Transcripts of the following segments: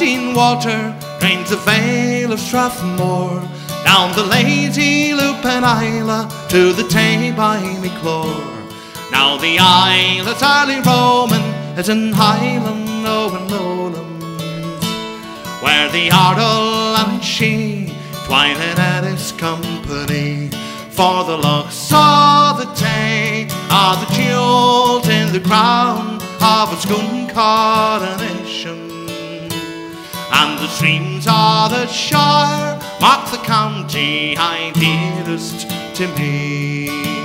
Clean water drains the vale of Strathmore, down the lazy loop and Isla to the Tay by Maclure. Now the Isla's early Roman is in Highland, Owen Lowlands, where the Ardle and she twining at his company. For the locks of the Tay are the jewels in the crown of a Scone coronation, and the streams of the Shire mark the county I dearest to me.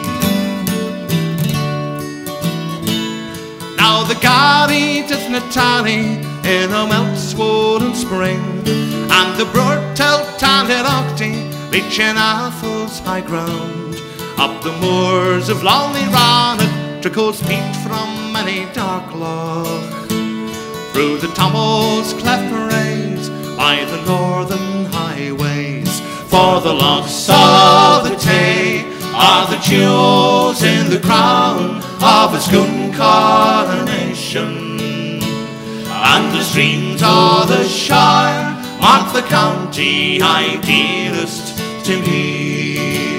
Now the Garry does not tally in a melt-swollen spring, and the broad tilt and Octy reaching Atholl's high ground. Up the moors of lonely Rannoch trickles peat from many dark loch, through the Tommo's cleft rays by the northern highways. For the locks of the Tay are the jewels in the crown of a Scone coronation, and the streams of the Shire mark the county I dearest to me.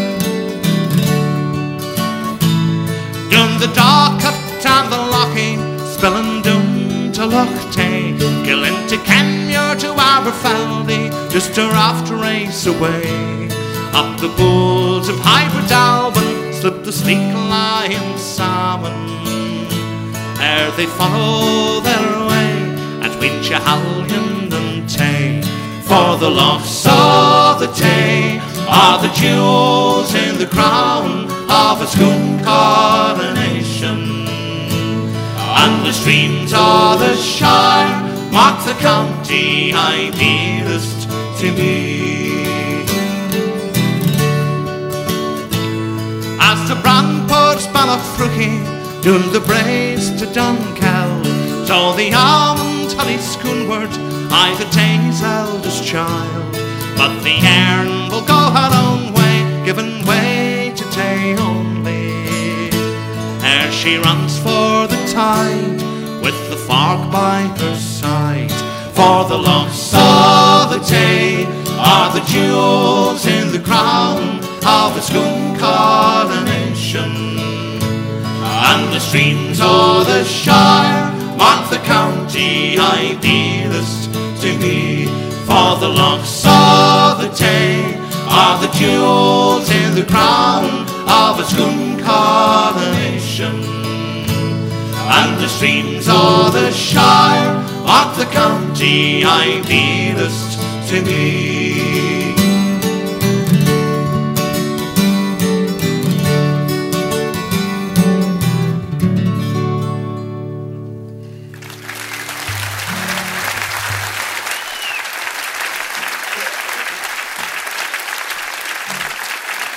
Down the Docket and the Lochie, spilling down to Loch Tay, Gill into Kenmure to Aberfeldy, just a raft race away. Up the bulls of Hybrid Alban slip the sleek lion salmon, ere they follow their way at Winchahalion and Tay. For the locks of the Tay are the jewels in the crown of a Scone coronation, and the streams of the Shire mark the county I dearest to me. As the Brandport's Ballafruchi doon the braes to Dunkeld, so the almond honey schoonward I the Tay's eldest child. But the Earn will go her own way, giving way to Tay only, ere she runs for the tide with the Fork by her side. For the locks of the Tay are the jewels in the crown of a Scone coronation, and the streams of the Shire mark the county I dearest to me. For the locks of the Tay are the jewels in the crown of a Scone coronation, and the streams of the Shire mark the county I dearest to me.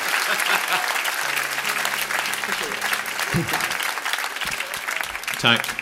Tack.